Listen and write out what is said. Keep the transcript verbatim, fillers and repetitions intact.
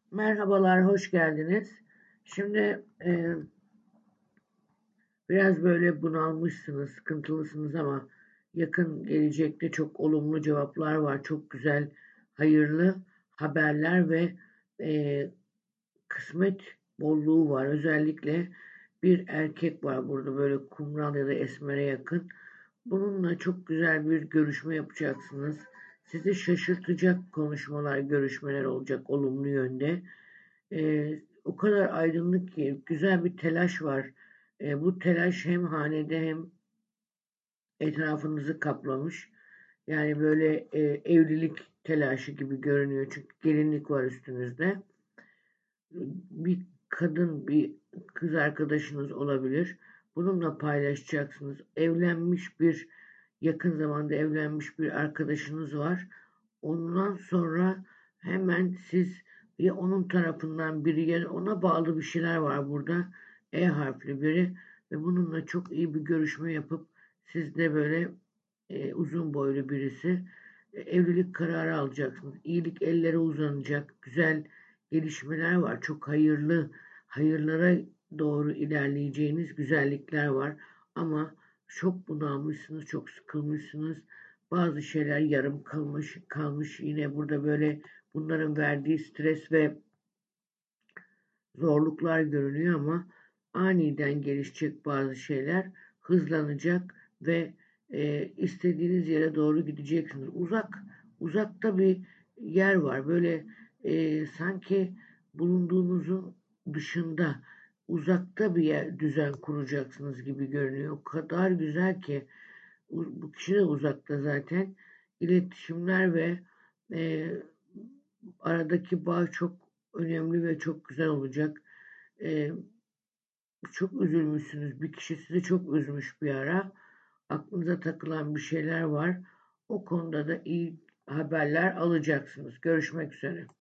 Merhabalar, hoş geldiniz. Şimdi e, biraz böyle bunalmışsınız, sıkıntılısınız ama yakın gelecekte çok olumlu cevaplar var. Çok güzel, hayırlı haberler ve e, kısmet bolluğu var. Özellikle bir erkek var burada böyle kumral ya da esmere yakın. Bununla çok güzel bir görüşme yapacaksınız. Sizi şaşırtacak konuşmalar, görüşmeler olacak olumlu yönde. Ee, o kadar aydınlık ki güzel bir telaş var. Ee, bu telaş hem hanede hem etrafınızı kaplamış. Yani böyle e, evlilik telaşı gibi görünüyor. Çünkü gelinlik var üstünüzde. Bir kadın, bir kız arkadaşınız olabilir. Bununla paylaşacaksınız. Evlenmiş bir, yakın zamanda evlenmiş bir arkadaşınız var. Ondan sonra hemen siz ya onun tarafından biri ya ona bağlı bir şeyler var burada. E harfli biri ve bununla çok iyi bir görüşme yapıp siz de böyle e, uzun boylu birisi e, evlilik kararı alacaksınız. İyilik ellere uzanacak. Güzel gelişmeler var. Çok hayırlı, hayırlara doğru ilerleyeceğiniz güzellikler var. Ama çok bunalmışsınız, çok sıkılmışsınız. Bazı şeyler yarım kalmış, kalmış. Yine burada böyle bunların verdiği stres ve zorluklar görünüyor ama aniden gelişecek bazı şeyler hızlanacak ve e, istediğiniz yere doğru gideceksiniz. Uzak, uzakta bir yer var. Böyle e, sanki bulunduğunuzun dışında uzakta bir yer düzen kuracaksınız gibi görünüyor. O kadar güzel ki bu kişi de uzakta zaten. İletişimler ve e, aradaki bağ çok önemli ve çok güzel olacak. Ee, Çok üzülmüşsünüz. Bir kişi sizi çok üzmüş bir ara. Aklınıza takılan bir şeyler var. O konuda da iyi haberler alacaksınız. Görüşmek üzere.